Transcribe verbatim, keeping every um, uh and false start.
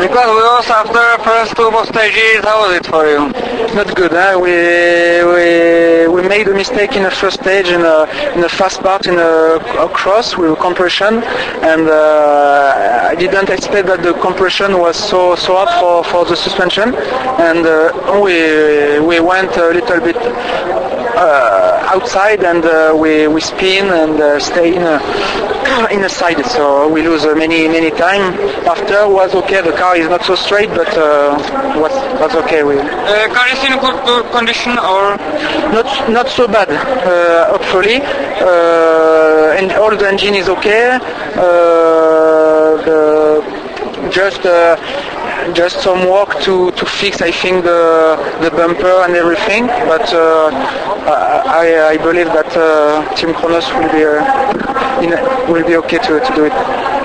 Because we also after first turbo stages, how was it for you? Not good. Huh? We we we made a mistake in the first stage in a in the fast part in a, a cross with compression, and uh, I didn't expect that the compression was so so hard for, for the suspension, and uh, we we went a little bit uh, outside, and uh, we we spin and uh, stay in a in a side, so we lose uh, many many time. After was okay. The car is not so straight, but uh, was was okay. We Uh, car is in a good, good condition, or not not so bad. Uh, hopefully, uh, and all the engine is okay. Uh, the just uh, just some work to, to fix, I think, the the bumper and everything. But uh, I I believe that uh, Team Kronos will be uh, in, will be okay to to do it.